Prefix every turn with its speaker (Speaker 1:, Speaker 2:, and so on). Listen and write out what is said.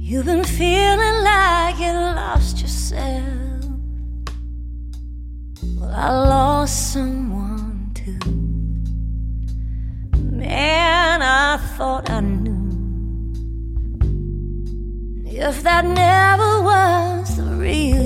Speaker 1: You've been feeling like you lost yourself. Well, I lost someone too. Man, I thought I knew. If that never was the real